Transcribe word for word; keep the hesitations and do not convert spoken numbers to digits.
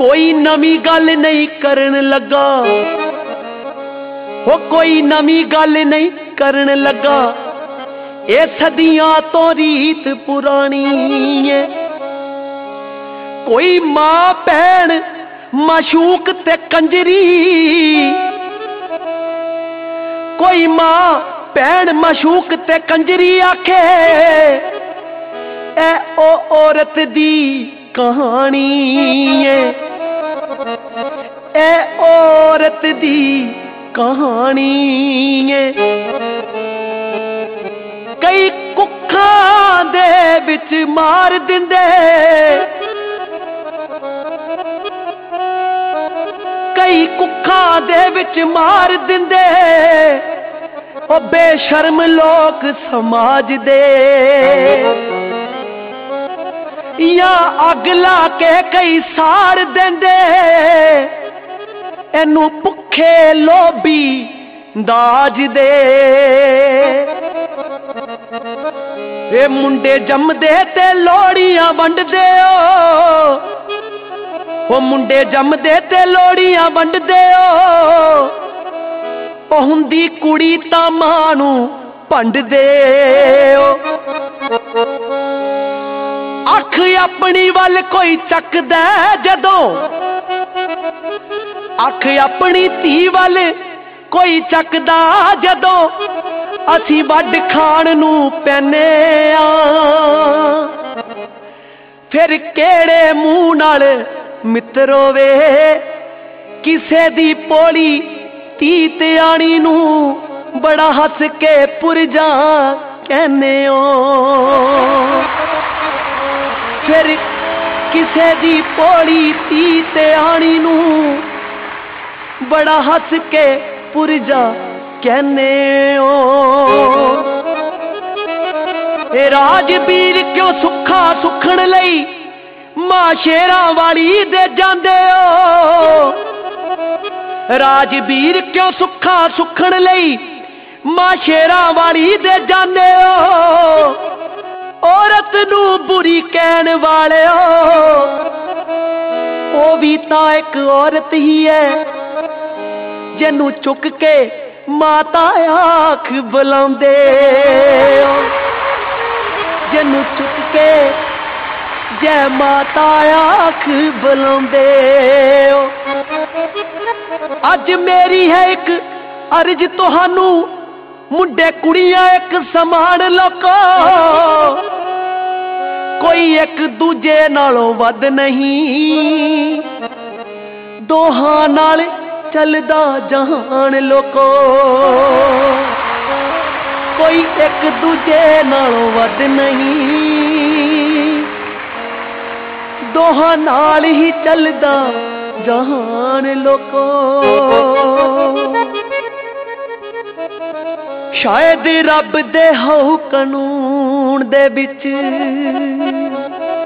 कोई नवी गल नहीं करन लगा, हो कोई नवी गल नहीं करन लगा। ए सदियां तो रीत पुरानी है। कोई मां भैन माशूक ते कंजरी, कोई मां भैन माशूक ते कंजरी आखे ए ओ औरत दी कहानी है, ए औरत दी कहानी है। कई कुखां दे विच मार दिंदे, कई कुखां दे विच मार दिंदे ओ बेशर्म लोग समाज दे। या अग ला के कई साड़ देंदे एनू भुखे लोभी दाज दे। ए मुंडे जमदे ते लोड़ियां वंडदे ओ मुंडे जमदे ते लोड़ियां वंडदे ओ हुंदी कुड़ी तां मां नूं भंडदे ओ। अख अपनी वल कोई चकदा जदों, अख अपनी धी वल कोई चकदा जदों असी वड खाण नूं पैने आ। फिर केड़े मूंह नाल मित्रो वे किसे दी पोली धी त्याणी नूं बड़ा हस के पुरजा कहने ओ। फिर किसे दी पोली धी त्याणी नूं बड़ा हस के पुरजा कहने ओ। ए राजवीर क्यों सुखा सुखण लई मां शेरां वाली दे जांदे ओ। राजवीर क्यों सुखा सुखण लई मां शेरां वाली दे जांदे ओ। औरत नू बुरी कहन वाले ओ भी तां एक औरत ही है जिन्नू चुक के माता आख बुलांदे, जिन्नू चुक के जय माता आख बुलांदे। अज मेरी है एक अर्ज तुहानू मुंडे कुड़ियां एक समान लोको, कोई एक दूजे नालों वध नहीं, दोहां नाल चलदा जहान लोको। कोई एक दूजे नालों वध नहीं, दोहां नाल ही चलदा जहान लोको। शायद रब दे हौ कानून दे विच